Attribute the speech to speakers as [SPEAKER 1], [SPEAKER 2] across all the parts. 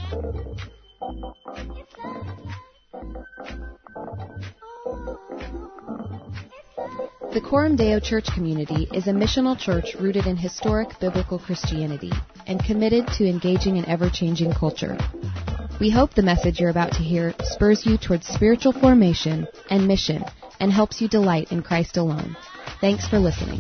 [SPEAKER 1] The Coram Deo Church community is a missional church rooted in historic biblical Christianity and committed to engaging an ever-changing culture. We hope the message you're about to hear spurs you towards spiritual formation and mission and helps you delight in Christ alone. Thanks for listening.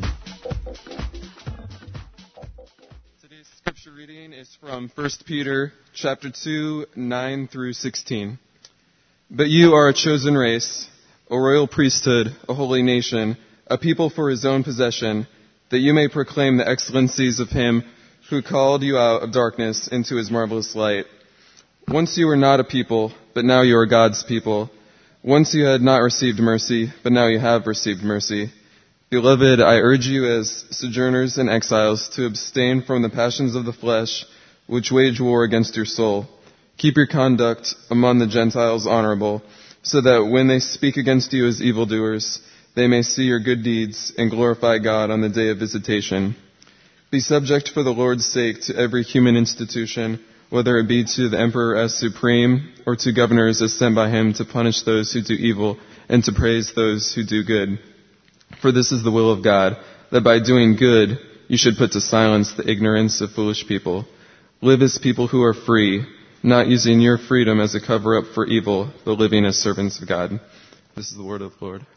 [SPEAKER 2] Today's scripture reading is from 1 Peter chapter 2, 9 through 16. But you are a chosen race, a royal priesthood, a holy nation, a people for his own possession, that you may proclaim the excellencies of him who called you out of darkness into his marvelous light. Once you were not a people, but now you are God's people. Once you had not received mercy, but now you have received mercy. Beloved, I urge you as sojourners and exiles to abstain from the passions of the flesh, which wage war against your soul. Keep your conduct among the Gentiles honorable, so that when they speak against you as evildoers, they may see your good deeds and glorify God on the day of visitation. Be subject for the Lord's sake to every human institution, whether it be to the emperor as supreme, or to governors as sent by him to punish those who do evil and to praise those who do good. For this is the will of God, that by doing good you should put to silence the ignorance of foolish people. Live as people who are free, not using your freedom as a cover-up for evil, but living as servants of God. This is the word of the Lord.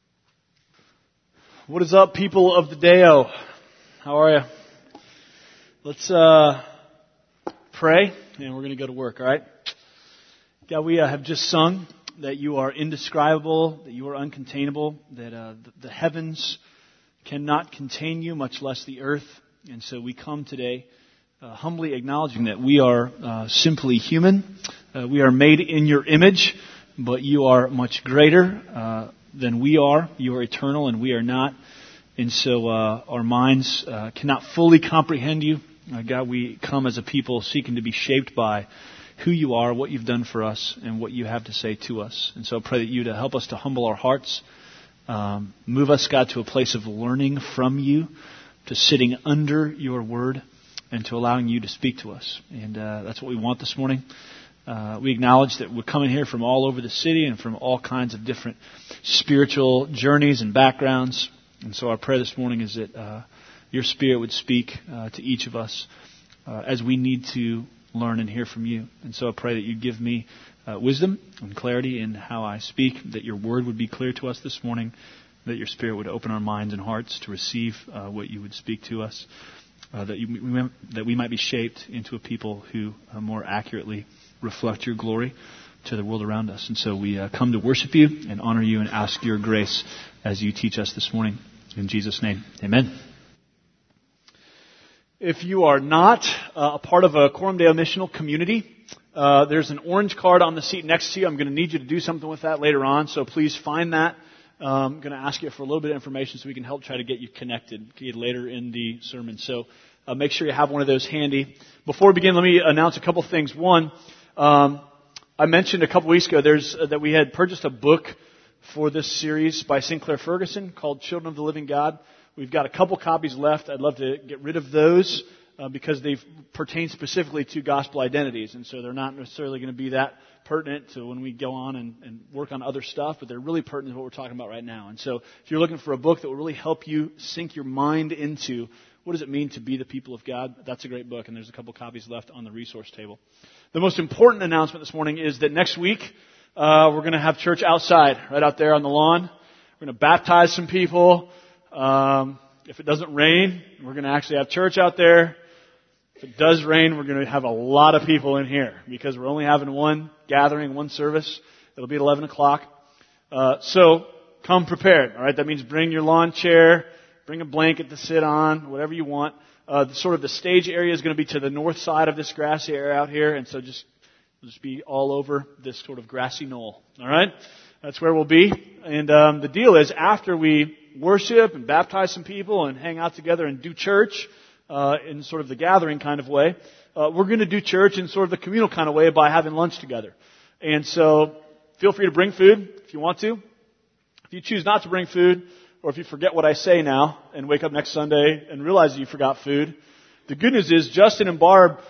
[SPEAKER 3] What is up, people of the Deo? How are you? Let's pray, and we're going to go to work, all right? God, we have just sung that you are indescribable, that you are uncontainable, that the heavens cannot contain you, much less the earth. And so we come today humbly acknowledging that we are simply human. We are made in your image, but you are much greater than we are. You are eternal and we are not. And so our minds cannot fully comprehend you. God, we come as a people seeking to be shaped by who you are, what you've done for us, and what you have to say to us. And so I pray that you to help us to humble our hearts, move us, God, to a place of learning from you, to sitting under your word, and to allowing you to speak to us. And that's what we want this morning. We acknowledge that we're coming here from all over the city and from all kinds of different spiritual journeys and backgrounds. And so our prayer this morning is that your Spirit would speak to each of us as we need to learn and hear from you. And so I pray that you give me wisdom and clarity in how I speak, that your word would be clear to us this morning, that your Spirit would open our minds and hearts to receive what you would speak to us, that we might be shaped into a people who more accurately reflect your glory to the world around us. And so we come to worship you and honor you and ask your grace as you teach us this morning. In Jesus' name, amen. If you are not a part of a Coram Deo missional community, there's an orange card on the seat next to you. I'm going to need you to do something with that later on, so please find that. I'm going to ask you for a little bit of information so we can help try to get you connected later in the sermon. So make sure you have one of those handy. Before we begin, let me announce a couple things. One, I mentioned a couple weeks ago that we had purchased a book for this series by Sinclair Ferguson called Children of the Living God. We've got a couple copies left. I'd love to get rid of those because they pertain specifically to gospel identities. And so they're not necessarily going to be that pertinent to when we go on and work on other stuff, but they're really pertinent to what we're talking about right now. And so if you're looking for a book that will really help you sink your mind into what does it mean to be the people of God, that's a great book, and there's a couple copies left on the resource table. The most important announcement this morning is that next week we're going to have church outside, right out there on the lawn. We're going to baptize some people. If it doesn't rain, we're going to actually have church out there. If it does rain, we're going to have a lot of people in here because we're only having one gathering, one service. It'll be at 11 o'clock. So come prepared, all right? That means bring your lawn chair, bring a blanket to sit on, whatever you want. The stage area is going to be to the north side of this grassy area out here, and so just be all over this sort of grassy knoll, all right? That's where we'll be. And the deal is after we worship and baptize some people and hang out together and do church in sort of the gathering kind of way, we're going to do church in sort of the communal kind of way by having lunch together. And so feel free to bring food if you want to. If you choose not to bring food, or if you forget what I say now and wake up next Sunday and realize that you forgot food, the good news is Justin and Barb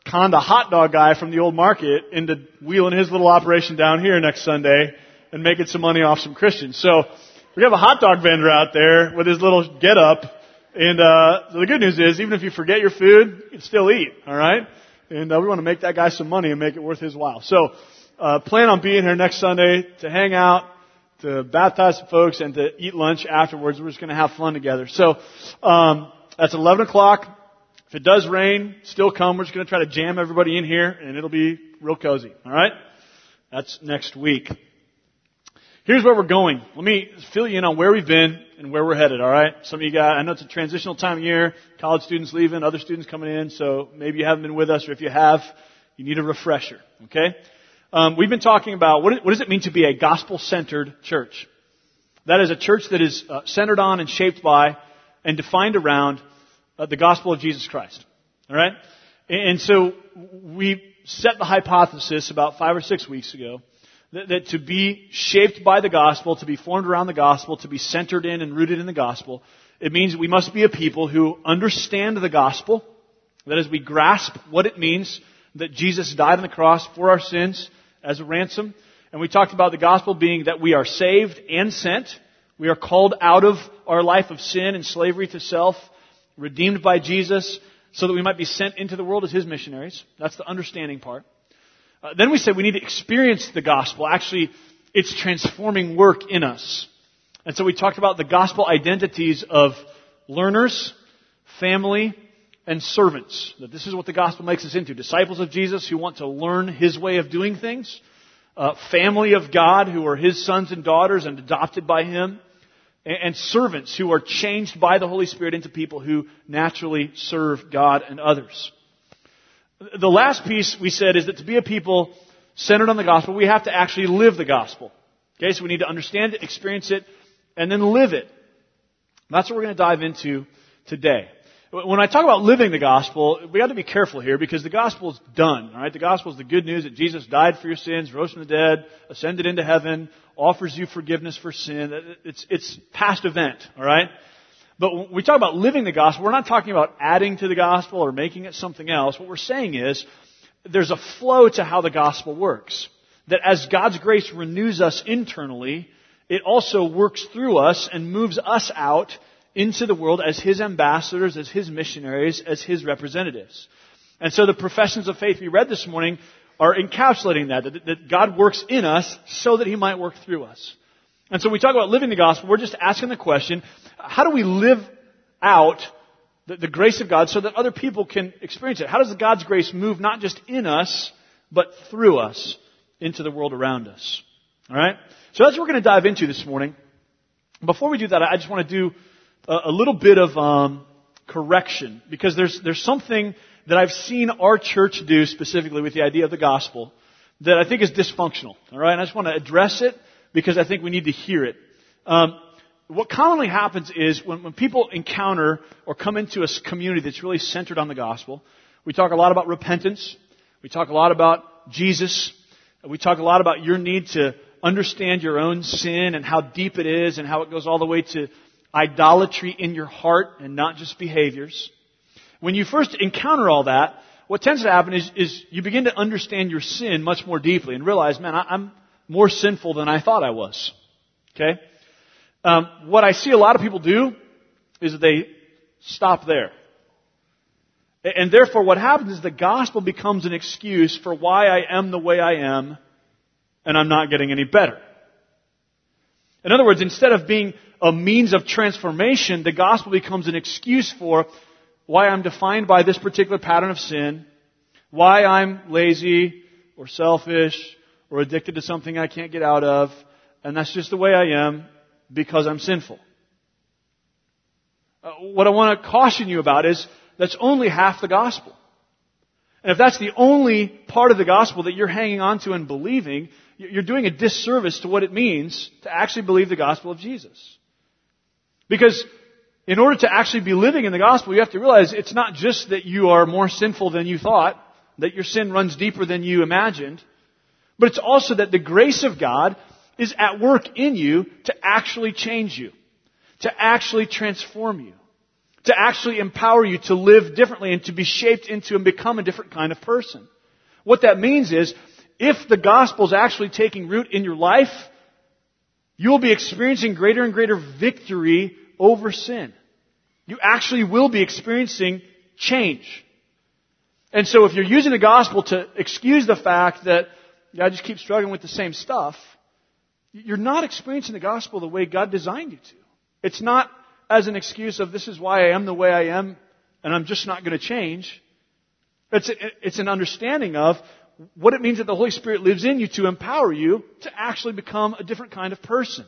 [SPEAKER 3] conned a hot dog guy from the old market into wheeling his little operation down here next Sunday and making some money off some Christians. So we have a hot dog vendor out there with his little get up. And so the good news is, even if you forget your food, you can still eat, all right? And we want to make that guy some money and make it worth his while. So plan on being here next Sunday to hang out, to baptize some folks, and to eat lunch afterwards. We're just going to have fun together. So that's 11 o'clock. If it does rain, still come. We're just going to try to jam everybody in here, and it'll be real cozy. All right? That's next week. Here's where we're going. Let me fill you in on where we've been and where we're headed. All right? Some of you guys, I know it's a transitional time of year. College students leaving, other students coming in. So maybe you haven't been with us, or if you have, you need a refresher. Okay? We've been talking about what does it mean to be a gospel-centered church. That is a church that is centered on and shaped by and defined around the gospel of Jesus Christ. All right? And so we set the hypothesis about 5 or 6 weeks ago that to be shaped by the gospel, to be formed around the gospel, to be centered in and rooted in the gospel, it means we must be a people who understand the gospel. That is, we grasp what it means that Jesus died on the cross for our sins as a ransom. And we talked about the gospel being that we are saved and sent. We are called out of our life of sin and slavery to self, redeemed by Jesus, so that we might be sent into the world as His missionaries. That's the understanding part. Then we said we need to experience the gospel. Actually, it's transforming work in us. And so we talked about the gospel identities of learners, family, and servants. That this is what the gospel makes us into. Disciples of Jesus who want to learn His way of doing things. Family of God who are His sons and daughters and adopted by Him. And servants who are changed by the Holy Spirit into people who naturally serve God and others. The last piece we said is that to be a people centered on the gospel, we have to actually live the gospel. Okay, so we need to understand it, experience it, and then live it. That's what we're going to dive into today. When I talk about living the gospel, we have to be careful here because the gospel is done. All right, the gospel is the good news that Jesus died for your sins, rose from the dead, ascended into heaven, offers you forgiveness for sin. It's past event. All right. But when we talk about living the gospel, we're not talking about adding to the gospel or making it something else. What we're saying is there's a flow to how the gospel works. That as God's grace renews us internally, it also works through us and moves us out into the world as His ambassadors, as His missionaries, as His representatives. And so the professions of faith we read this morning are encapsulating that God works in us so that He might work through us. And so we talk about living the gospel, we're just asking the question, how do we live out the grace of God so that other people can experience it? How does God's grace move not just in us, but through us into the world around us? All right? So that's what we're going to dive into this morning. Before we do that, I just want to do a little bit of correction, because there's something that I've seen our church do specifically with the idea of the gospel that I think is dysfunctional. All right? And I just want to address it because I think we need to hear it. What commonly happens is when people encounter or come into a community that's really centered on the gospel, we talk a lot about repentance. We talk a lot about Jesus. We talk a lot about your need to understand your own sin and how deep it is and how it goes all the way to idolatry in your heart and not just behaviors. When you first encounter all that, what tends to happen is you begin to understand your sin much more deeply and realize, man, I'm more sinful than I thought I was. Okay? What I see a lot of people do is that they stop there. And therefore what happens is the gospel becomes an excuse for why I am the way I am and I'm not getting any better. In other words, instead of being a means of transformation, the gospel becomes an excuse for why I'm defined by this particular pattern of sin, why I'm lazy or selfish or addicted to something I can't get out of, and that's just the way I am because I'm sinful. What I want to caution you about is that's only half the gospel. And if that's the only part of the gospel that you're hanging on to and believing, you're doing a disservice to what it means to actually believe the gospel of Jesus. Because in order to actually be living in the gospel, you have to realize it's not just that you are more sinful than you thought, that your sin runs deeper than you imagined, but it's also that the grace of God is at work in you to actually change you, to actually transform you, to actually empower you to live differently and to be shaped into and become a different kind of person. What that means is, if the gospel is actually taking root in your life, you will be experiencing greater and greater victory over sin. You actually will be experiencing change. And so if you're using the gospel to excuse the fact that I just keep struggling with the same stuff, you're not experiencing the gospel the way God designed you to. It's not as an excuse of this is why I am the way I am and I'm just not going to change. It's an understanding of what it means that the Holy Spirit lives in you to empower you to actually become a different kind of person.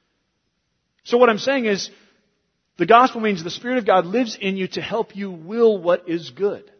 [SPEAKER 3] So what I'm saying is, the gospel means the Spirit of God lives in you to help you will what is good.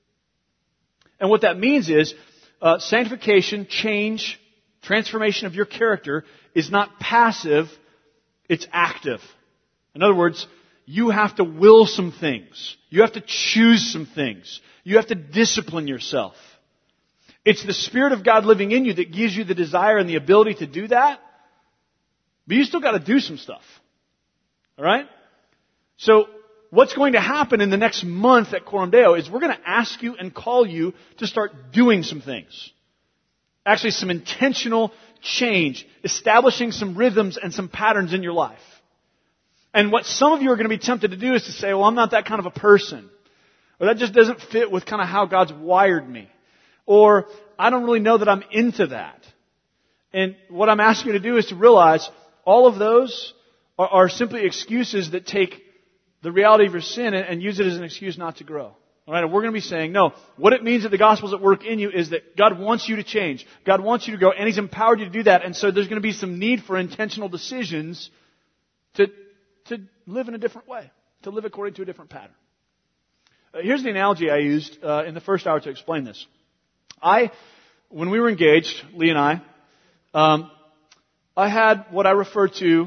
[SPEAKER 3] And what that means is, sanctification, change, transformation of your character is not passive, it's active. In other words, you have to will some things. You have to choose some things. You have to discipline yourself. It's the Spirit of God living in you that gives you the desire and the ability to do that. But you still got to do some stuff. Alright? So, what's going to happen in the next month at Coram Deo is we're going to ask you and call you to start doing some things. Actually, some intentional change. Establishing some rhythms and some patterns in your life. And what some of you are going to be tempted to do is to say, well, I'm not that kind of a person. Or that just doesn't fit with kind of how God's wired me. Or, I don't really know that I'm into that. And what I'm asking you to do is to realize all of those are simply excuses that take the reality of your sin and use it as an excuse not to grow. Alright, and we're going to be saying, no, what it means that the gospel's at work in you is that God wants you to change. God wants you to grow, and He's empowered you to do that. And so there's going to be some need for intentional decisions to live in a different way, to live according to a different pattern. Here's the analogy I used in the first hour to explain this. When we were engaged, Lee and I had what I refer to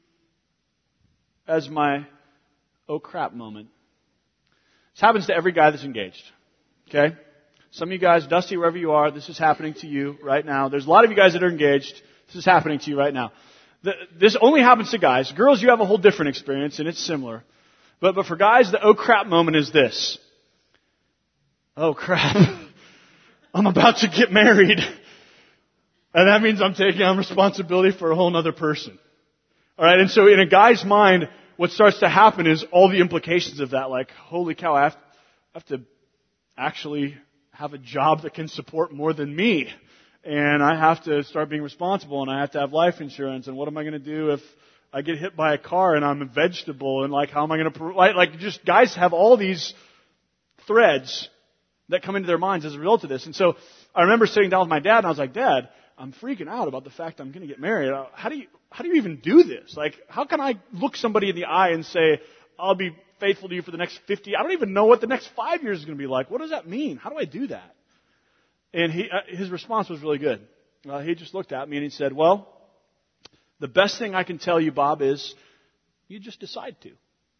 [SPEAKER 3] as my oh crap moment. This happens to every guy that's engaged. Okay? Some of you guys, Dusty, wherever you are, this is happening to you right now. There's a lot of you guys that are engaged. This is happening to you right now. This only happens to guys. Girls, you have a whole different experience, and it's similar. But for guys, the oh crap moment is this. Oh crap. I'm about to get married. And that means I'm taking on responsibility for a whole other person. Alright, and so in a guy's mind, what starts to happen is all the implications of that, like, holy cow, I have to actually have a job that can support more than me. And I have to start being responsible, and I have to have life insurance, and what am I going to do if I get hit by a car and I'm a vegetable, and like, how am I going to, just guys have all these threads that come into their minds as a result of this. And so I remember sitting down with my dad, and I was like, Dad, I'm freaking out about the fact I'm going to get married. How do you even do this? Like, how can I look somebody in the eye and say, I'll be faithful to you for the next 50? I don't even know what the next 5 years is going to be like. What does that mean? How do I do that? And his response was really good. He just looked at me and he said, well, the best thing I can tell you, Bob, is you just decide to.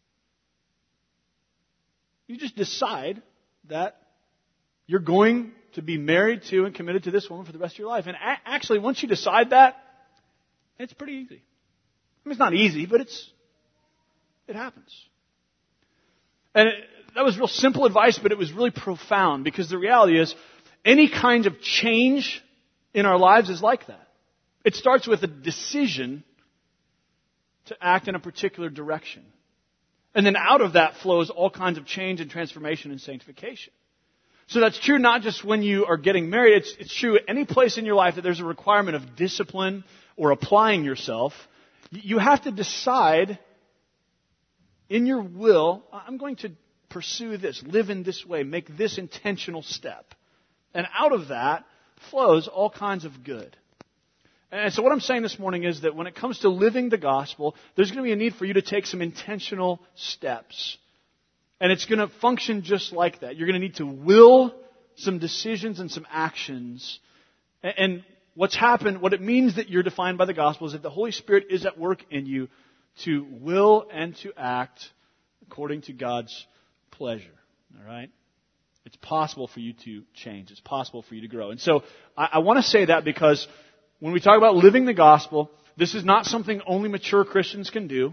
[SPEAKER 3] You just decide that you're going to be married to and committed to this woman for the rest of your life. And actually, once you decide that, it's pretty easy. I mean, it's not easy, but it happens. And that was real simple advice, but it was really profound, because the reality is, any kind of change in our lives is like that. It starts with a decision to act in a particular direction. And then out of that flows all kinds of change and transformation and sanctification. So that's true not just when you are getting married. It's true any place in your life that there's a requirement of discipline or applying yourself. You have to decide in your will, I'm going to pursue this, live in this way, make this intentional step. And out of that flows all kinds of good. And so what I'm saying this morning is that when it comes to living the gospel, there's going to be a need for you to take some intentional steps. And it's going to function just like that. You're going to need to will some decisions and some actions. And what's happened, what it means that you're defined by the gospel is that the Holy Spirit is at work in you to will and to act according to God's pleasure. All right? It's possible for you to change. It's possible for you to grow. And so I want to say that because when we talk about living the gospel, this is not something only mature Christians can do.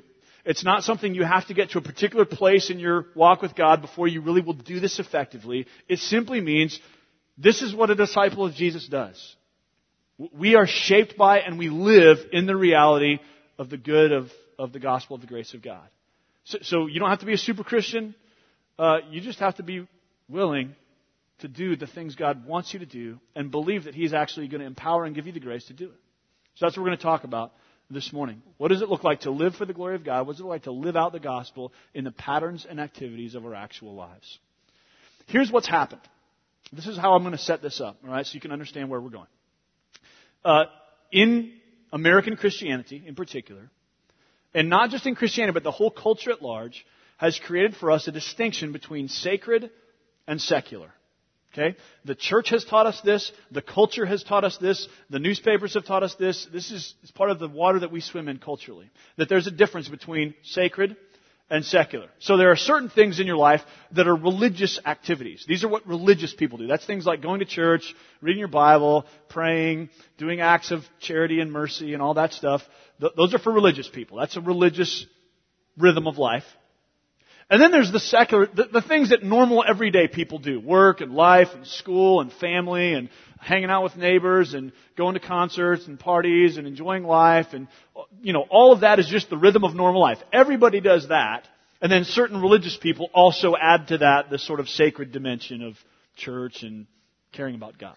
[SPEAKER 3] It's not something you have to get to a particular place in your walk with God before you really will do this effectively. It simply means this is what a disciple of Jesus does. We are shaped by and we live in the reality of the good of the gospel of the grace of God. So you don't have to be a super Christian. You just have to be willing to do the things God wants you to do and believe that He's actually going to empower and give you the grace to do it. So that's what we're going to talk about this morning. What does it look like to live for the glory of God? What does it look like to live out the gospel in the patterns and activities of our actual lives? Here's what's happened. This is how I'm going to set this up, all right, so you can understand where we're going. In American Christianity in particular, and not just in Christianity, but the whole culture at large, has created for us a distinction between sacred and secular. Okay? The church has taught us this. The culture has taught us this. The newspapers have taught us this. This is part of the water that we swim in culturally. That there's a difference between sacred and secular. So there are certain things in your life that are religious activities. These are what religious people do. That's things like going to church, reading your Bible, praying, doing acts of charity and mercy and all that stuff. Those are for religious people. That's a religious rhythm of life. And then there's the secular, the things that normal everyday people do. Work and life and school and family and hanging out with neighbors and going to concerts and parties and enjoying life. And, all of that is just the rhythm of normal life. Everybody does that. And then certain religious people also add to that the sort of sacred dimension of church and caring about God.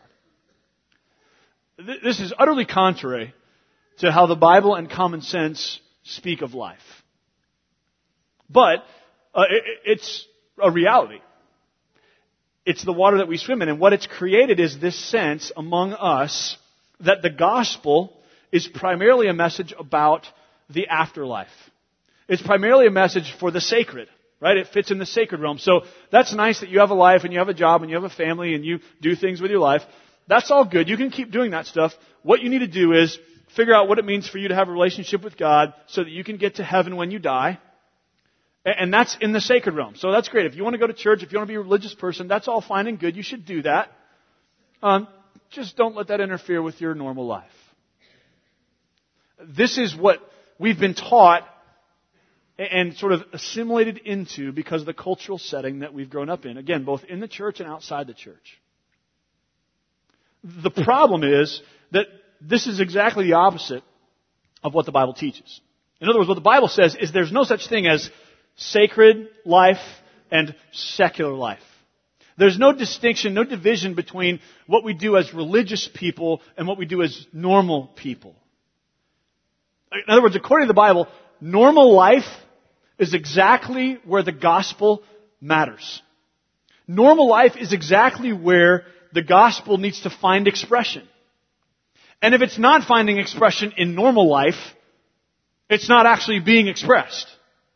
[SPEAKER 3] This is utterly contrary to how the Bible and common sense speak of life. But it's a reality. It's the water that we swim in. And what it's created is this sense among us that the gospel is primarily a message about the afterlife. It's primarily a message for the sacred, right? It fits in the sacred realm. So that's nice that you have a life and you have a job and you have a family and you do things with your life. That's all good. You can keep doing that stuff. What you need to do is figure out what it means for you to have a relationship with God so that you can get to heaven when you die. And that's in the sacred realm. So that's great. If you want to go to church, if you want to be a religious person, that's all fine and good. You should do that. Just don't let that interfere with your normal life. This is what we've been taught and sort of assimilated into because of the cultural setting that we've grown up in. Again, both in the church and outside the church. The problem is that this is exactly the opposite of what the Bible teaches. In other words, what the Bible says is there's no such thing as sacred life and secular life. There's no distinction, no division between what we do as religious people and what we do as normal people. In other words, according to the Bible, normal life is exactly where the gospel matters. Normal life is exactly where the gospel needs to find expression. And if it's not finding expression in normal life, it's not actually being expressed.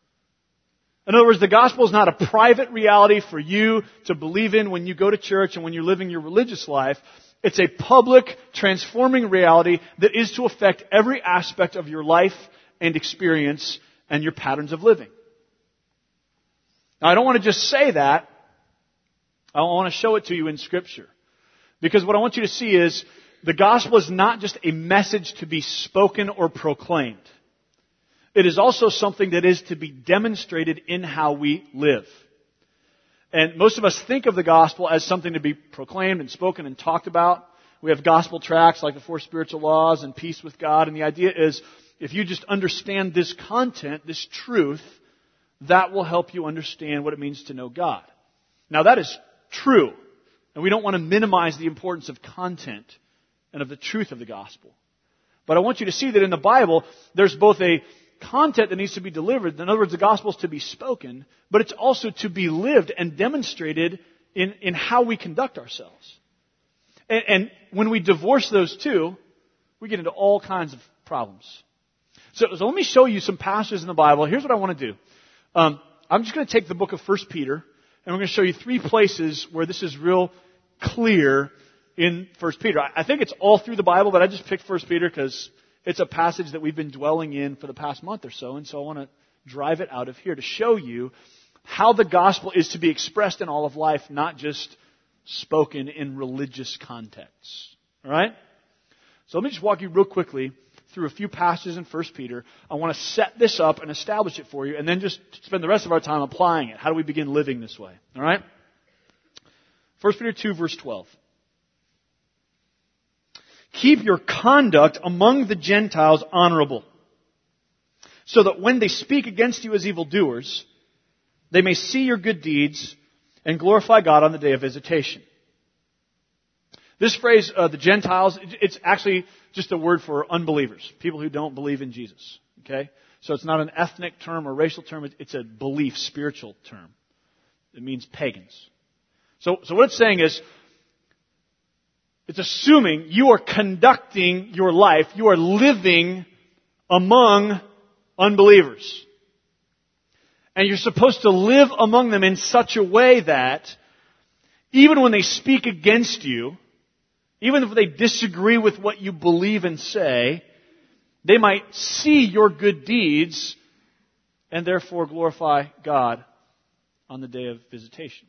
[SPEAKER 3] In other words, the gospel is not a private reality for you to believe in when you go to church and when you're living your religious life. It's a public, transforming reality that is to affect every aspect of your life and experience and your patterns of living. Now, I don't want to just say that. I want to show it to you in Scripture. Because what I want you to see is the gospel is not just a message to be spoken or proclaimed. It is also something that is to be demonstrated in how we live. And most of us think of the gospel as something to be proclaimed and spoken and talked about. We have gospel tracts like the 4 Spiritual Laws and Peace with God. And the idea is if you just understand this content, this truth, that will help you understand what it means to know God. Now that is true. And we don't want to minimize the importance of content and of the truth of the gospel. But I want you to see that in the Bible, there's both a content that needs to be delivered. In other words, the gospel is to be spoken, but it's also to be lived and demonstrated in how we conduct ourselves. And when we divorce those two, we get into all kinds of problems. So let me show you some passages in the Bible. Here's what I want to do. I'm just going to take the book of 1 Peter, and we're going to show you 3 places where this is real clear in 1 Peter. I think it's all through the Bible, but I just picked 1 Peter because it's a passage that we've been dwelling in for the past month or so, and so I want to drive it out of here to show you how the gospel is to be expressed in all of life, not just spoken in religious contexts. All right? So let me just walk you real quickly through a few passages in 1 Peter. I want to set this up and establish it for you, and then just spend the rest of our time applying it. How do we begin living this way? All right? 1 Peter 2, verse 12. Keep your conduct among the Gentiles honorable, so that when they speak against you as evildoers, they may see your good deeds and glorify God on the day of visitation. This phrase, the Gentiles, it's actually just a word for unbelievers, people who don't believe in Jesus. Okay? So it's not an ethnic term or racial term, it's a belief, spiritual term. It means pagans. So what it's saying is, it's assuming you are conducting your life, you are living among unbelievers. And you're supposed to live among them in such a way that even when they speak against you, even if they disagree with what you believe and say, they might see your good deeds and therefore glorify God on the day of visitation.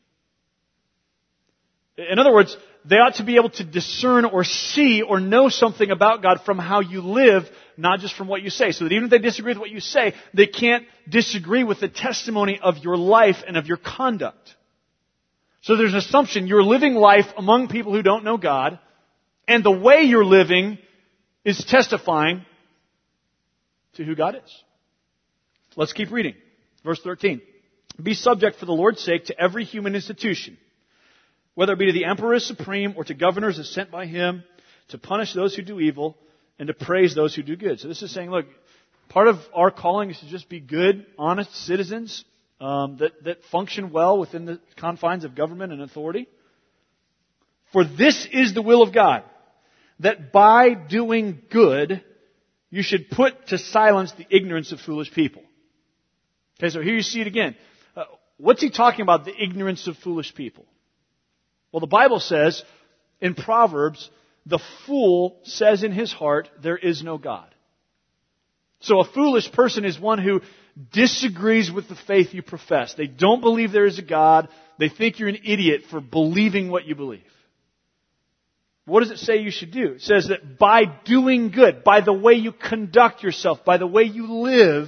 [SPEAKER 3] In other words, they ought to be able to discern or see or know something about God from how you live, not just from what you say. So that even if they disagree with what you say, they can't disagree with the testimony of your life and of your conduct. So there's an assumption you're living life among people who don't know God, and the way you're living is testifying to who God is. Let's keep reading. Verse 13. Be subject for the Lord's sake to every human institution, whether it be to the emperor as supreme or to governors as sent by him, to punish those who do evil and to praise those who do good. So this is saying, look, part of our calling is to just be good, honest citizens that function well within the confines of government and authority. For this is the will of God, that by doing good, you should put to silence the ignorance of foolish people. Okay, so here you see it again. What's he talking about, the ignorance of foolish people? Well, the Bible says in Proverbs, the fool says in his heart, there is no God. So a foolish person is one who disagrees with the faith you profess. They don't believe there is a God. They think you're an idiot for believing what you believe. What does it say you should do? It says that by doing good, by the way you conduct yourself, by the way you live,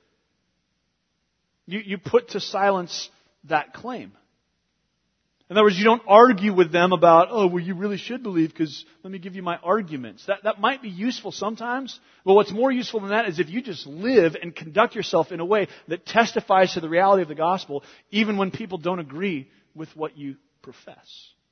[SPEAKER 3] you put to silence that claim. In other words, you don't argue with them about, oh, well, you really should believe because let me give you my arguments. That might be useful sometimes. But what's more useful than that is if you just live and conduct yourself in a way that testifies to the reality of the gospel, even when people don't agree with what you profess.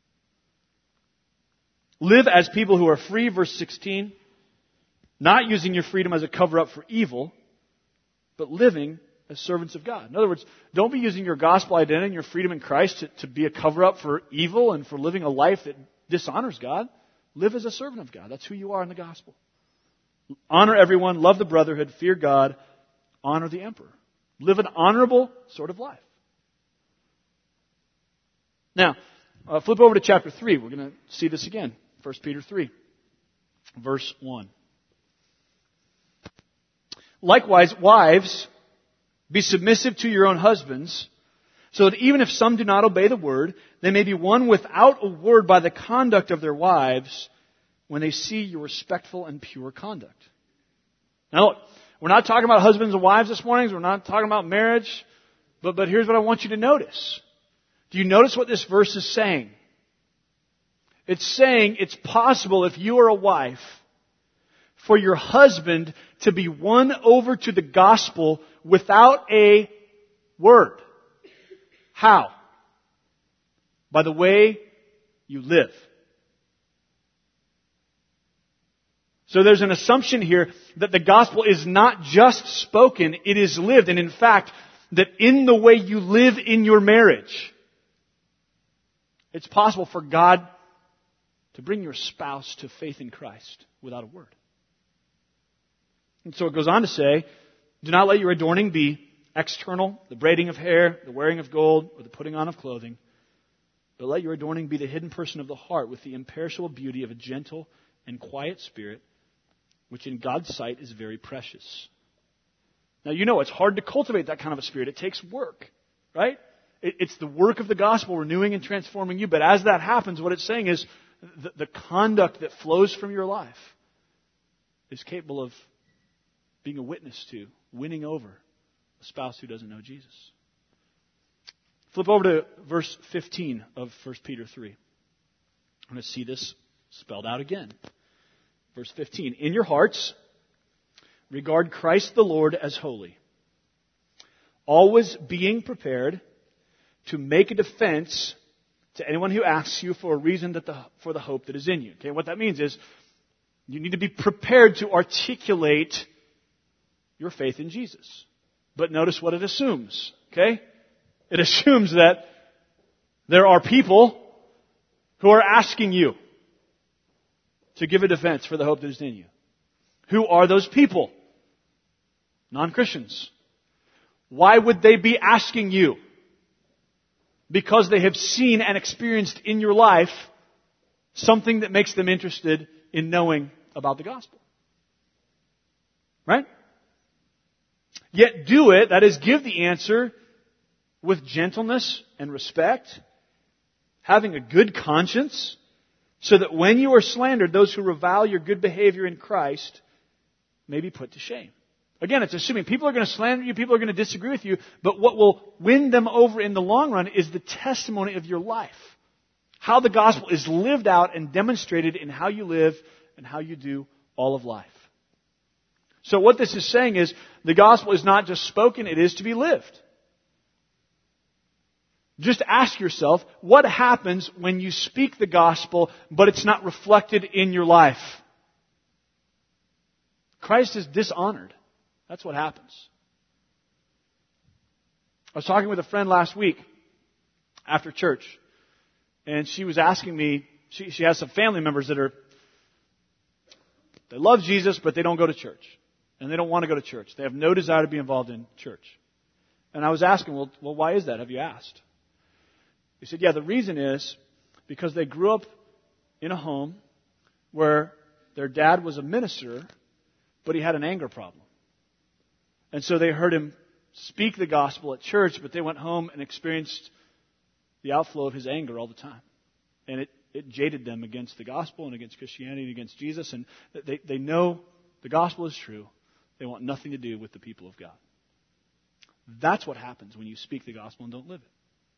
[SPEAKER 3] Live as people who are free, verse 16, not using your freedom as a cover-up for evil, but living as servants of God. In other words, don't be using your gospel identity and your freedom in Christ to be a cover-up for evil and for living a life that dishonors God. Live as a servant of God. That's who you are in the gospel. Honor everyone, love the brotherhood, fear God, honor the emperor. Live an honorable sort of life. Now, flip over to chapter 3. We're going to see this again. 1 Peter 3, verse 1. Likewise, wives, be submissive to your own husbands, so that even if some do not obey the word, they may be won without a word by the conduct of their wives when they see your respectful and pure conduct. Now look, we're not talking about husbands and wives this morning. We're not talking about marriage. But here's what I want you to notice. Do you notice what this verse is saying? It's saying it's possible if you are a wife for your husband to be won over to the gospel without a word. How? By the way you live. So there's an assumption here that the gospel is not just spoken, it is lived. And in fact, that in the way you live in your marriage, it's possible for God to bring your spouse to faith in Christ without a word. And so it goes on to say, do not let your adorning be external, the braiding of hair, the wearing of gold, or the putting on of clothing, but let your adorning be the hidden person of the heart with the imperishable beauty of a gentle and quiet spirit, which in God's sight is very precious. Now, you know, it's hard to cultivate that kind of a spirit. It takes work, right? It's the work of the gospel renewing and transforming you. But as that happens, what it's saying is the conduct that flows from your life is capable of being a witness to, winning over a spouse who doesn't know Jesus. Flip over to verse 15 of 1 Peter 3. I'm going to see this spelled out again. Verse 15. In your hearts, regard Christ the Lord as holy, always being prepared to make a defense to anyone who asks you for a reason for the hope that is in you. Okay, what that means is you need to be prepared to articulate your faith in Jesus. But notice what it assumes. Okay? It assumes that there are people who are asking you to give a defense for the hope that is in you. Who are those people? Non-Christians. Why would they be asking you? Because they have seen and experienced in your life something that makes them interested in knowing about the gospel. Right? Yet do it, that is, give the answer with gentleness and respect, having a good conscience, so that when you are slandered, those who revile your good behavior in Christ may be put to shame. Again, it's assuming people are going to slander you, people are going to disagree with you, but what will win them over in the long run is the testimony of your life. How the gospel is lived out and demonstrated in how you live and how you do all of life. So what this is saying is the gospel is not just spoken, it is to be lived. Just ask yourself, what happens when you speak the gospel, but it's not reflected in your life? Christ is dishonored. That's what happens. I was talking with a friend last week after church, and she was asking me, she has some family members that they love Jesus, but they don't go to church. And they don't want to go to church. They have no desire to be involved in church. And I was asking, well, why is that? Have you asked? He said, yeah, the reason is because they grew up in a home where their dad was a minister, but he had an anger problem. And so they heard him speak the gospel at church, but they went home and experienced the outflow of his anger all the time. And it jaded them against the gospel and against Christianity and against Jesus. And they know the gospel is true. They want nothing to do with the people of God. That's what happens when you speak the gospel and don't live it.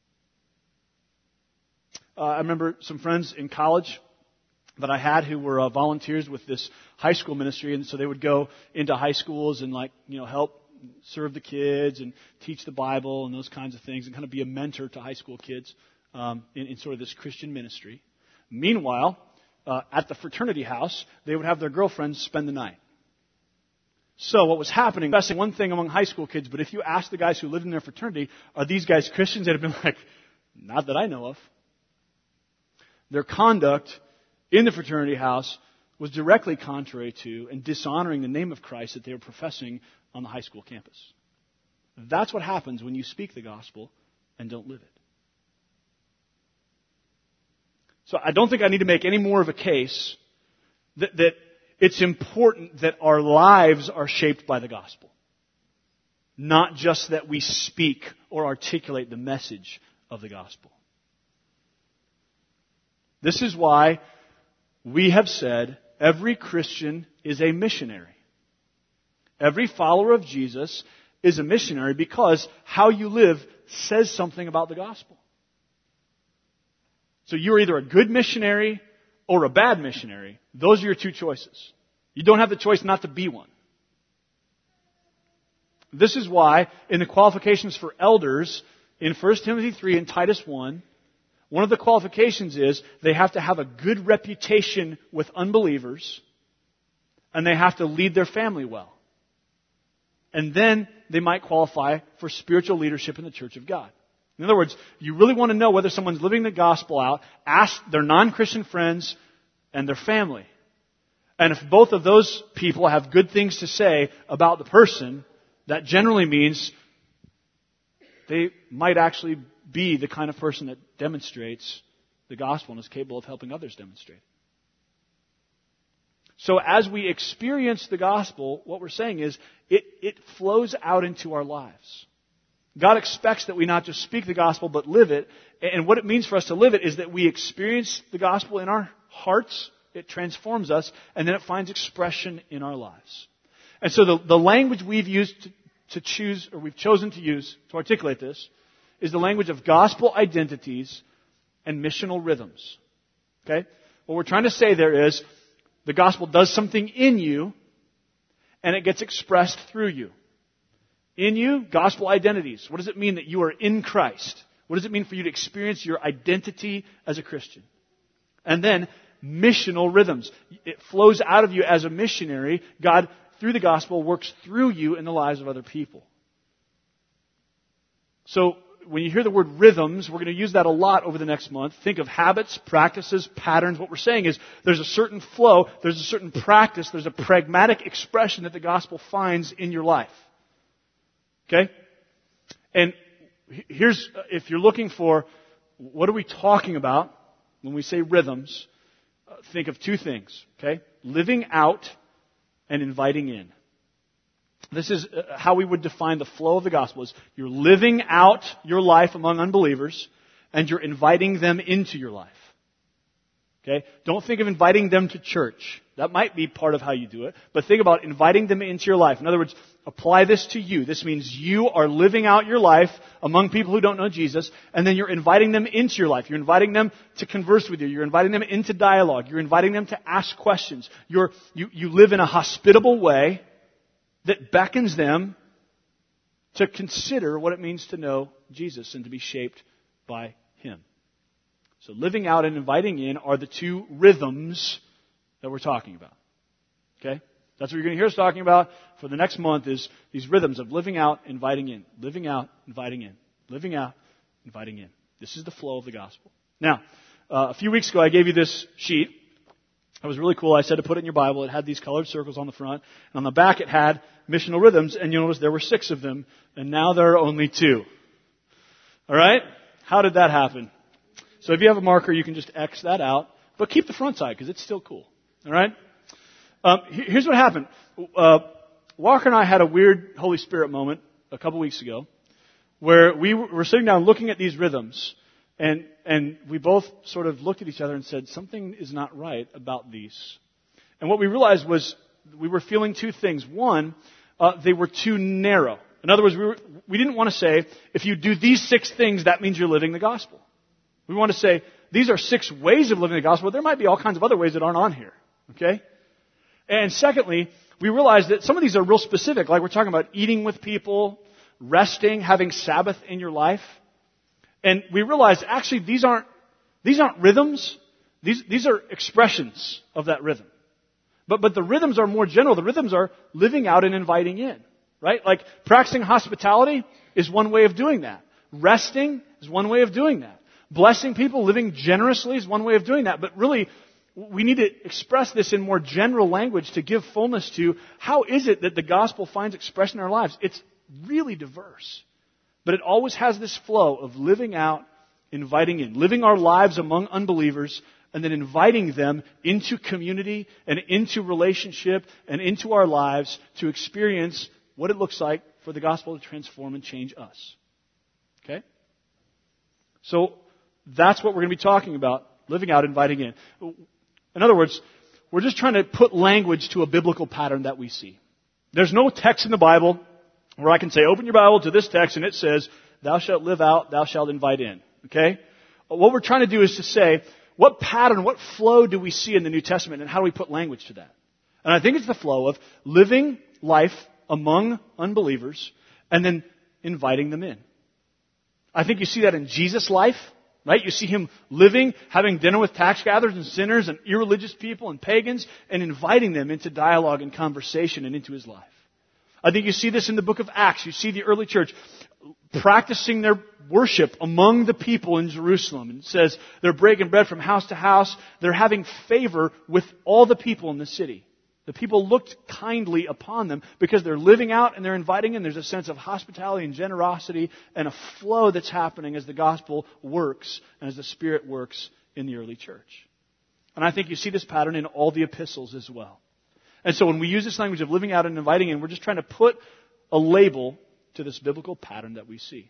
[SPEAKER 3] I remember some friends in college that I had who were volunteers with this high school ministry, and so they would go into high schools and help serve the kids and teach the Bible and those kinds of things, and kind of be a mentor to high school kids in sort of this Christian ministry. Meanwhile, at the fraternity house, they would have their girlfriends spend the night. So what was happening, that's one thing among high school kids, but if you ask the guys who lived in their fraternity, are these guys Christians? They'd have been like, not that I know of. Their conduct in the fraternity house was directly contrary to and dishonoring the name of Christ that they were professing on the high school campus. That's what happens when you speak the gospel and don't live it. So I don't think I need to make any more of a case that it's important that our lives are shaped by the gospel. Not just that we speak or articulate the message of the gospel. This is why we have said every Christian is a missionary. Every follower of Jesus is a missionary because how you live says something about the gospel. So you're either a good missionary or a bad missionary. Those are your two choices. You don't have the choice not to be one. This is why in the qualifications for elders in 1 Timothy 3 and Titus 1, one of the qualifications is they have to have a good reputation with unbelievers and they have to lead their family well. And then they might qualify for spiritual leadership in the church of God. In other words, you really want to know whether someone's living the gospel out, ask their non-Christian friends and their family. And if both of those people have good things to say about the person, that generally means they might actually be the kind of person that demonstrates the gospel and is capable of helping others demonstrate it. So as we experience the gospel, what we're saying is it flows out into our lives. God expects that we not just speak the gospel, but live it. And what it means for us to live it is that we experience the gospel in our hearts, it transforms us, and then it finds expression in our lives. And so the language we've used to choose, or we've chosen to use to articulate this, is the language of gospel identities and missional rhythms. Okay? What we're trying to say there is the gospel does something in you, and it gets expressed through you. In you, gospel identities. What does it mean that you are in Christ? What does it mean for you to experience your identity as a Christian? And then, missional rhythms. It flows out of you as a missionary. God, through the gospel, works through you in the lives of other people. So, when you hear the word rhythms, we're going to use that a lot over the next month. Think of habits, practices, patterns. What we're saying is there's a certain flow, there's a certain practice, there's a pragmatic expression that the gospel finds in your life. Okay? And here's, if you're looking for, what are we talking about when we say rhythms? Think of two things. Okay? Living out and inviting in. This is how we would define the flow of the gospel. Is you're living out your life among unbelievers, and you're inviting them into your life. Okay? Don't think of inviting them to church. That might be part of how you do it. But think about inviting them into your life. In other words, apply this to you. This means you are living out your life among people who don't know Jesus, and then you're inviting them into your life. You're inviting them to converse with you. You're inviting them into dialogue. You're inviting them to ask questions. You live in a hospitable way that beckons them to consider what it means to know Jesus and to be shaped by Him. So living out and inviting in are the two rhythms that we're talking about. Okay? That's what you're going to hear us talking about for the next month is these rhythms of living out, inviting in. Living out, inviting in. Living out, inviting in. This is the flow of the gospel. Now, a few weeks ago I gave you this sheet. It was really cool. I said to put it in your Bible. It had these colored circles on the front. And on the back it had missional rhythms. And you'll notice there were 6 of them. And now there are only 2. All right? How did that happen? So if you have a marker, you can just X that out. But keep the front side because it's still cool. All right? Here's what happened. Walker and I had a weird Holy Spirit moment a couple weeks ago where we were sitting down looking at these rhythms. And we both sort of looked at each other and said, something is not right about these. And what we realized was we were feeling 2 things. One, they were too narrow. In other words, we didn't want to say, if you do these 6 things, that means you're living the gospel. We want to say, these are 6 ways of living the gospel. There might be all kinds of other ways that aren't on here. Okay? And secondly, we realized that some of these are real specific. Like we're talking about eating with people, resting, having Sabbath in your life. And we realized actually these aren't rhythms. These are expressions of that rhythm. But the rhythms are more general. The rhythms are living out and inviting in. Right? Like practicing hospitality is one way of doing that. Resting is one way of doing that. Blessing people, living generously is one way of doing that. But really, we need to express this in more general language to give fullness to how is it that the gospel finds expression in our lives. It's really diverse. But it always has this flow of living out, inviting in. Living our lives among unbelievers and then inviting them into community and into relationship and into our lives to experience what it looks like for the gospel to transform and change us. Okay? So that's what we're going to be talking about. Living out, inviting in. In other words, we're just trying to put language to a biblical pattern that we see. There's no text in the Bible where I can say, open your Bible to this text and it says, thou shalt live out, thou shalt invite in. Okay? What we're trying to do is to say, what pattern, what flow do we see in the New Testament and how do we put language to that? And I think it's the flow of living life among unbelievers and then inviting them in. I think you see that in Jesus' life. Right? You see Him living, having dinner with tax gatherers and sinners and irreligious people and pagans and inviting them into dialogue and conversation and into His life. I think you see this in the book of Acts. You see the early church practicing their worship among the people in Jerusalem. And it says they're breaking bread from house to house. They're having favor with all the people in the city. The people looked kindly upon them because they're living out and they're inviting in. There's a sense of hospitality and generosity and a flow that's happening as the gospel works and as the Spirit works in the early church. And I think you see this pattern in all the epistles as well. And so when we use this language of living out and inviting in, we're just trying to put a label to this biblical pattern that we see.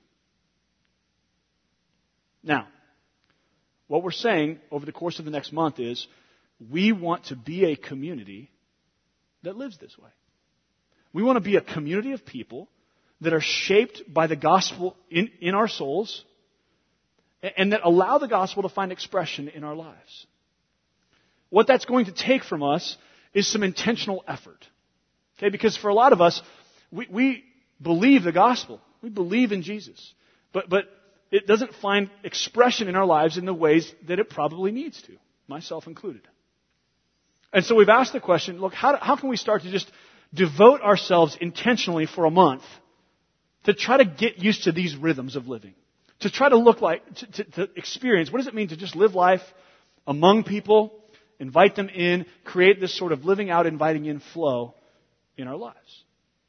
[SPEAKER 3] Now, what we're saying over the course of the next month is we want to be a community that lives this way. We want to be a community of people that are shaped by the gospel in our souls and that allow the gospel to find expression in our lives. What that's going to take from us is some intentional effort. Okay, because for a lot of us, we believe the gospel. We believe in Jesus. But it doesn't find expression in our lives in the ways that it probably needs to, myself included. And so we've asked the question, look, how can we start to just devote ourselves intentionally for a month to try to get used to these rhythms of living? To try to look like, to experience, what does it mean to just live life among people, invite them in, create this sort of living out, inviting in flow in our lives?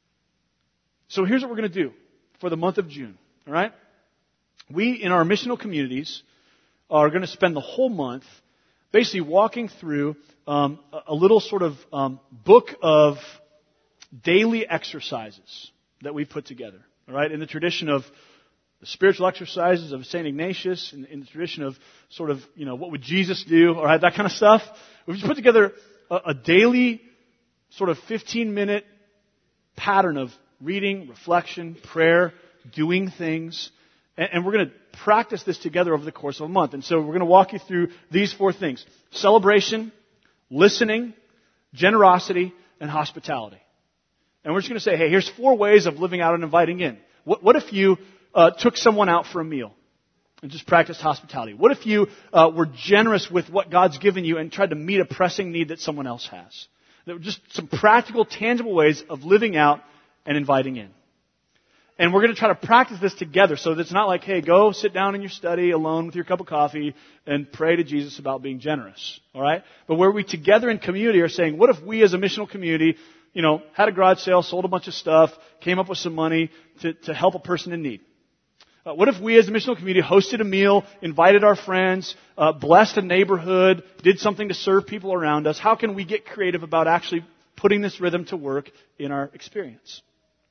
[SPEAKER 3] So here's what we're going to do for the month of June, all right? We, in our missional communities, are going to spend the whole month basically walking through a little sort of book of daily exercises that we've put together, all right? In the tradition of the spiritual exercises of St. Ignatius, in the tradition of sort of, what would Jesus do, all right, that kind of stuff. We've just put together a daily sort of 15-minute pattern of reading, reflection, prayer, doing things. And we're going to practice this together over the course of a month. And so we're going to walk you through these 4 things: celebration, listening, generosity, and hospitality. And we're just going to say, hey, here's 4 ways of living out and inviting in. What if you took someone out for a meal and just practiced hospitality? What if you were generous with what God's given you and tried to meet a pressing need that someone else has? There were just some practical, tangible ways of living out and inviting in. And we're going to try to practice this together so that it's not like, hey, go sit down in your study alone with your cup of coffee and pray to Jesus about being generous. All right? But where we together in community are saying, what if we as a missional community, had a garage sale, sold a bunch of stuff, came up with some money to help a person in need? What if we as a missional community hosted a meal, invited our friends, blessed a neighborhood, did something to serve people around us? How can we get creative about actually putting this rhythm to work in our experience?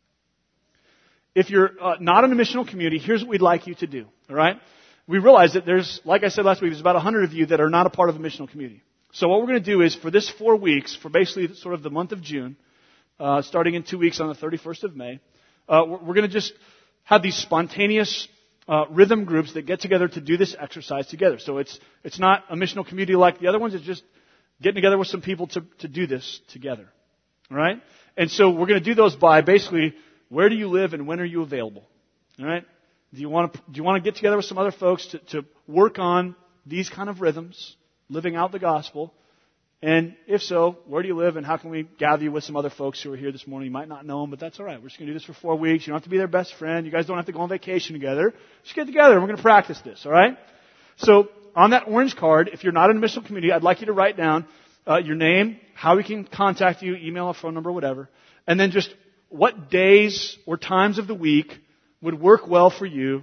[SPEAKER 3] If you're not in a missional community, here's what we'd like you to do, all right? We realize that there's, like I said last week, there's about 100 of you that are not a part of a missional community. So what we're going to do is for this 4 weeks, for basically sort of the month of June, starting in 2 weeks on the 31st of May, we're going to just have these spontaneous rhythm groups that get together to do this exercise together. So it's not a missional community like the other ones. It's just getting together with some people to do this together. All right? And so we're going to do those by basically, where do you live and when are you available? All right? Do you want to get together with some other folks to work on these kind of rhythms, living out the gospel? And if so, where do you live and how can we gather you with some other folks who are here this morning? You might not know them, but that's all right. We're just going to do this for 4 weeks. You don't have to be their best friend. You guys don't have to go on vacation together. Just get together and we're going to practice this, all right? So on that orange card, if you're not in a missional community, I'd like you to write down your name, how we can contact you, email or phone number, whatever, and then just what days or times of the week would work well for you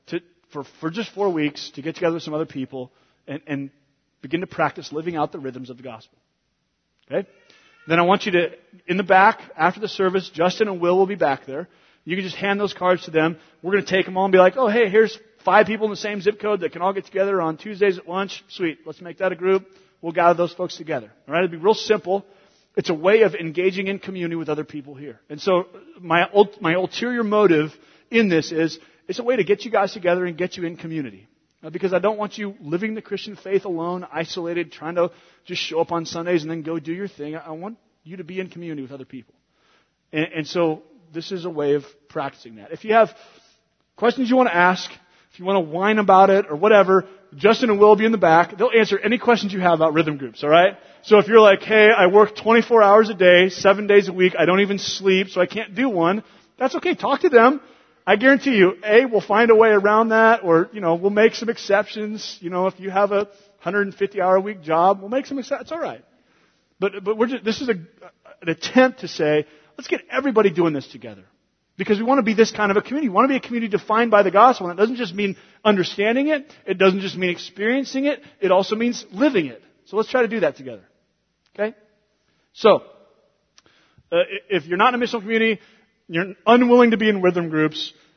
[SPEAKER 3] for just 4 weeks to get together with some other people and begin to practice living out the rhythms of the gospel. Okay? Then I want you to, in the back, after the service, Justin and Will be back there. You can just hand those cards to them. We're going to take them all and be like, oh, hey, here's 5 people in the same zip code that can all get together on Tuesdays at lunch. Sweet. Let's make that a group. We'll gather those folks together. All right? It'll be real simple. It's a way of engaging in community with other people here. And so my ulterior motive in this is it's a way to get you guys together and get you in community. Because I don't want you living the Christian faith alone, isolated, trying to just show up on Sundays and then go do your thing. I want you to be in community with other people. And so this is a way of practicing that. If you have questions you want to ask, if you want to whine about it or whatever, Justin and Will will be in the back. They'll answer any questions you have about rhythm groups, all right? So if you're like, hey, I work 24 hours a day, 7 days a week, I don't even sleep, so I can't do one, that's okay. Talk to them. I guarantee you, we'll find a way around that, or, we'll make some exceptions. If you have a 150-hour-a-week job, we'll make some exceptions. It's all right. But this is an attempt to say, let's get everybody doing this together. Because we want to be this kind of a community. We want to be a community defined by the gospel. And it doesn't just mean understanding it. It doesn't just mean experiencing it. It also means living it. So let's try to do that together. Okay? So, if you're not in a missional community, you're unwilling to be in rhythm groups,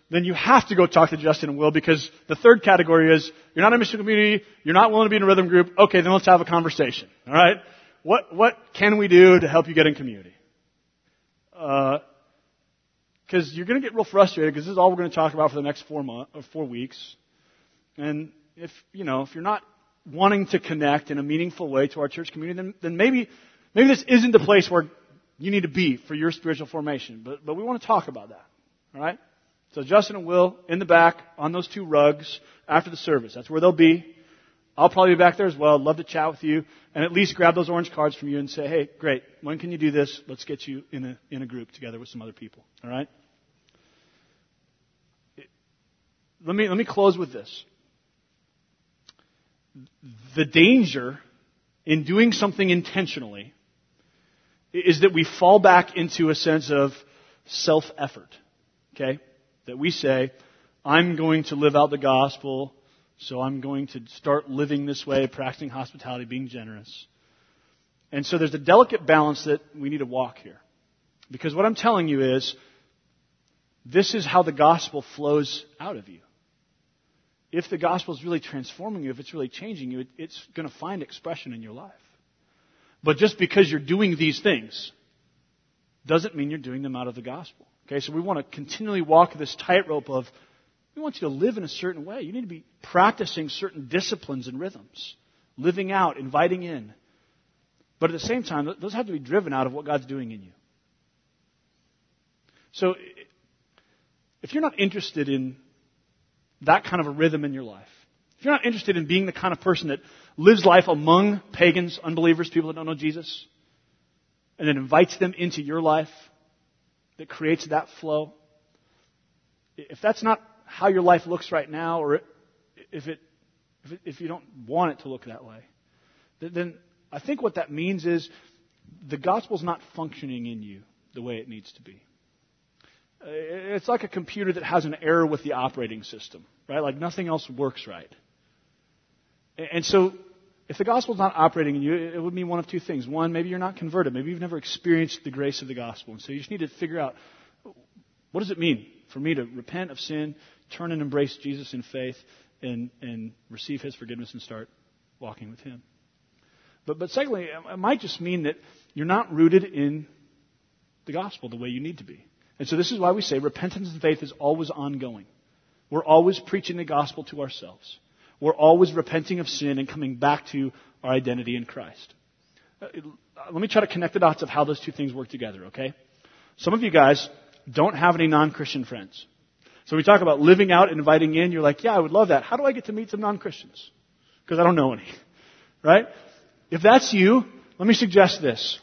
[SPEAKER 3] then you have to go talk to Justin and Will, because the third category is you're not in a missional community, you're not willing to be in a rhythm group. Okay, then let's have a conversation. All right? What can we do to help you get in community? Because you're going to get real frustrated, because this is all we're going to talk about for the next 4 weeks. And if you're not wanting to connect in a meaningful way to our church community, then maybe this isn't the place where you need to be for your spiritual formation. But we want to talk about that. All right? So Justin and Will in the back on those 2 rugs after the service. That's where they'll be. I'll probably be back there as well. I'd love to chat with you and at least grab those orange cards from you and say, hey, great, when can you do this? Let's get you in a group together with some other people. All right? Let me close with this. The danger in doing something intentionally is that we fall back into a sense of self-effort. Okay? That we say, I'm going to live out the gospel, so I'm going to start living this way, practicing hospitality, being generous. And so there's a delicate balance that we need to walk here. Because what I'm telling you is, this is how the gospel flows out of you. If the gospel is really transforming you, if it's really changing you, it's going to find expression in your life. But just because you're doing these things doesn't mean you're doing them out of the gospel. Okay, so we want to continually walk this tightrope of, we want you to live in a certain way. You need to be practicing certain disciplines and rhythms, living out, inviting in. But at the same time, those have to be driven out of what God's doing in you. So if you're not interested in that kind of a rhythm in your life, if you're not interested in being the kind of person that lives life among pagans, unbelievers, people that don't know Jesus, and then invites them into your life, that creates that flow, if that's not how your life looks right now, or if you don't want it to look that way, then I think what that means is the gospel's not functioning in you the way it needs to be. It's like a computer that has an error with the operating system, right? Like nothing else works right. And so if the gospel's not operating in you, it would mean one of 2 things. One, maybe you're not converted. Maybe you've never experienced the grace of the gospel. And so you just need to figure out, what does it mean for me to repent of sin, turn and embrace Jesus in faith, and receive His forgiveness and start walking with Him? But secondly, it might just mean that you're not rooted in the gospel the way you need to be. And so this is why we say repentance and faith is always ongoing. We're always preaching the gospel to ourselves. We're always repenting of sin and coming back to our identity in Christ. Let me try to connect the dots of how those 2 things work together, okay? Some of you guys don't have any non-Christian friends. So we talk about living out and inviting in. You're like, yeah, I would love that. How do I get to meet some non-Christians? Because I don't know any, right? If that's you, let me suggest this.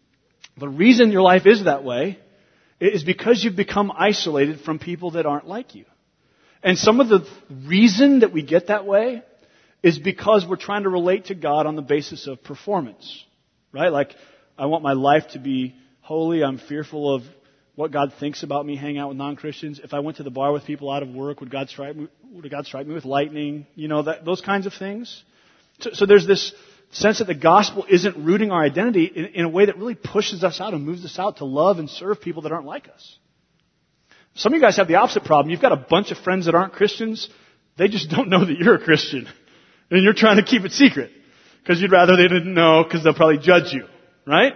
[SPEAKER 3] The reason your life is that way is because you've become isolated from people that aren't like you. And some of the reason that we get that way is because we're trying to relate to God on the basis of performance, right? Like, I want my life to be holy. I'm fearful of what God thinks about me hanging out with non-Christians. If I went to the bar with people out of work, would God strike me with lightning? Those kinds of things. So there's this sense that the gospel isn't rooting our identity in a way that really pushes us out and moves us out to love and serve people that aren't like us. Some of you guys have the opposite problem. You've got a bunch of friends that aren't Christians. They just don't know that you're a Christian. And you're trying to keep it secret because you'd rather they didn't know because they'll probably judge you, right?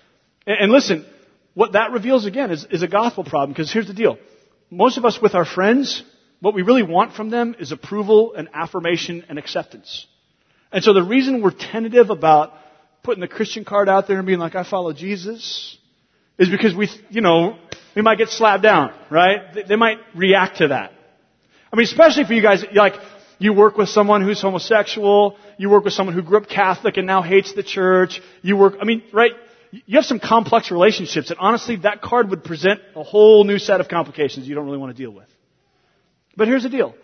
[SPEAKER 3] And listen, what that reveals again is a gospel problem, because here's the deal. Most of us with our friends, what we really want from them is approval and affirmation and acceptance. And so the reason we're tentative about putting the Christian card out there and being like, I follow Jesus, is because we might get slapped down, right? They might react to that. I mean, especially for you guys, like, you work with someone who's homosexual, you work with someone who grew up Catholic and now hates the church, right? You have some complex relationships, and honestly, that card would present a whole new set of complications you don't really want to deal with. But here's the deal.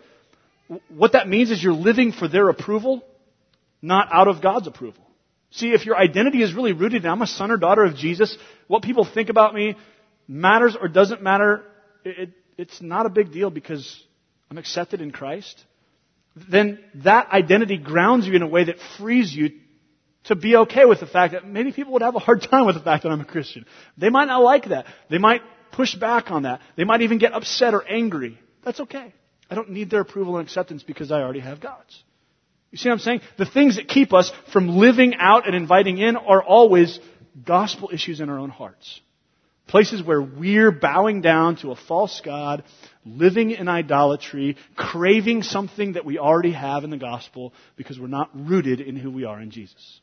[SPEAKER 3] What that means is you're living for their approval, not out of God's approval. See, if your identity is really rooted in, I'm a son or daughter of Jesus, what people think about me matters or doesn't matter, it's not a big deal because I'm accepted in Christ, then that identity grounds you in a way that frees you to be okay with the fact that maybe people would have a hard time with the fact that I'm a Christian. They might not like that. They might push back on that. They might even get upset or angry. That's okay. I don't need their approval and acceptance because I already have God's. You see what I'm saying? The things that keep us from living out and inviting in are always gospel issues in our own hearts. Places where we're bowing down to a false god, living in idolatry, craving something that we already have in the gospel because we're not rooted in who we are in Jesus.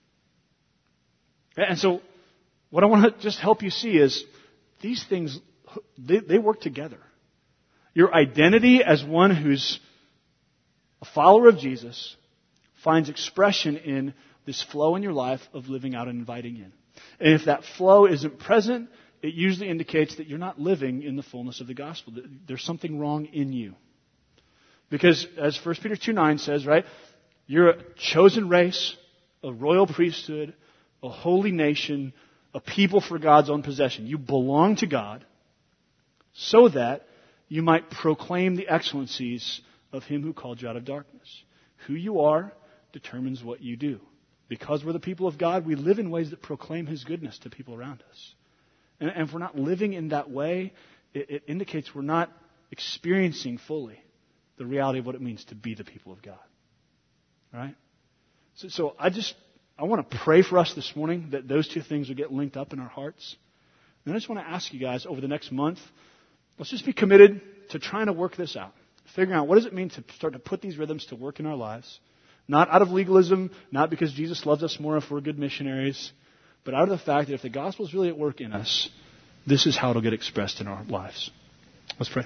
[SPEAKER 3] And so, what I want to just help you see is these things, they work together. Your identity as one who's a follower of Jesus finds expression in this flow in your life of living out and inviting in. And if that flow isn't present, it usually indicates that you're not living in the fullness of the gospel. There's something wrong in you. Because as 1 Peter 2:9 says, right, you're a chosen race, a royal priesthood, a holy nation, a people for God's own possession. You belong to God so that you might proclaim the excellencies of Him who called you out of darkness. Who you are determines what you do. Because we're the people of God, we live in ways that proclaim His goodness to people around us. And if we're not living in that way, it indicates we're not experiencing fully the reality of what it means to be the people of God. Right? So I want to pray for us this morning that those two things will get linked up in our hearts. And I just want to ask you guys over the next month, let's just be committed to trying to work this out. Figuring out what does it mean to start to put these rhythms to work in our lives. Not out of legalism, not because Jesus loves us more if we're good missionaries, but out of the fact that if the gospel is really at work in us, this is how it'll get expressed in our lives. Let's pray.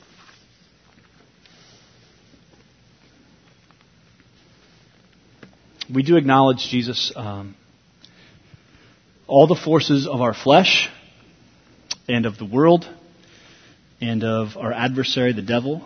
[SPEAKER 3] We do acknowledge, Jesus, all the forces of our flesh and of the world and of our adversary, the devil,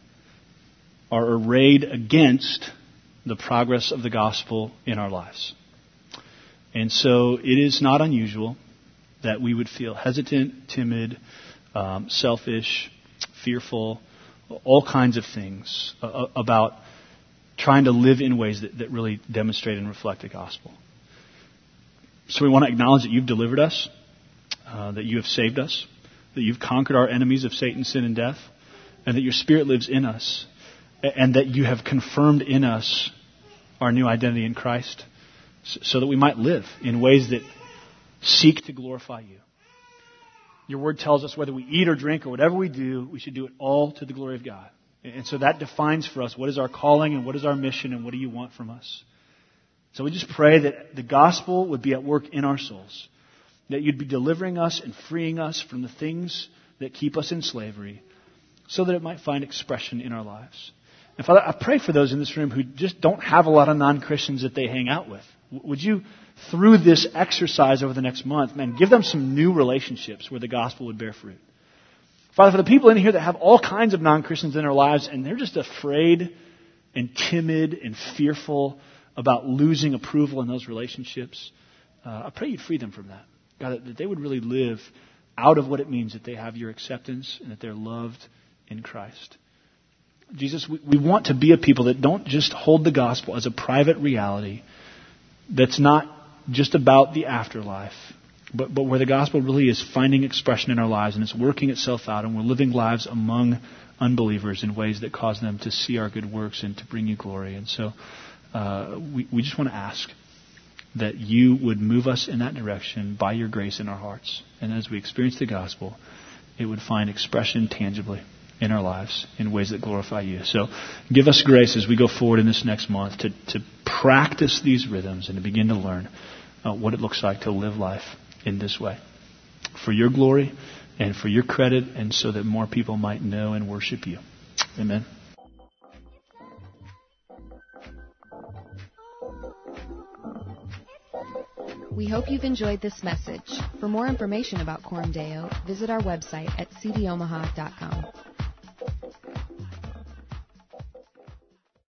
[SPEAKER 3] are arrayed against the progress of the gospel in our lives. And so it is not unusual that we would feel hesitant, timid, selfish, fearful, all kinds of things about trying to live in ways that really demonstrate and reflect the gospel. So we want to acknowledge that you've delivered us, that you have saved us, that you've conquered our enemies of Satan, sin, and death, and that your Spirit lives in us, and that you have confirmed in us our new identity in Christ, so that we might live in ways that seek to glorify you. Your word tells us whether we eat or drink or whatever we do, we should do it all to the glory of God. And so that defines for us what is our calling and what is our mission and what do you want from us. So we just pray that the gospel would be at work in our souls, that you'd be delivering us and freeing us from the things that keep us in slavery so that it might find expression in our lives. And Father, I pray for those in this room who just don't have a lot of non-Christians that they hang out with. Would you, through this exercise over the next month, give them some new relationships where the gospel would bear fruit. Father, for the people in here that have all kinds of non-Christians in their lives and they're just afraid and timid and fearful about losing approval in those relationships, I pray you'd free them from that. God, that they would really live out of what it means that they have your acceptance and that they're loved in Christ. Jesus, we want to be a people that don't just hold the gospel as a private reality that's not just about the afterlife, but where the gospel really is finding expression in our lives and it's working itself out and we're living lives among unbelievers in ways that cause them to see our good works and to bring you glory. And so we just want to ask that you would move us in that direction by your grace in our hearts. And as we experience the gospel, it would find expression tangibly in our lives in ways that glorify you. So give us grace as we go forward in this next month to practice these rhythms and to begin to learn what it looks like to live life in this way. For your glory and for your credit and so that more people might know and worship you. Amen.
[SPEAKER 1] We hope you've enjoyed this message. For more information about Coram Deo, visit our website at cdomaha.com.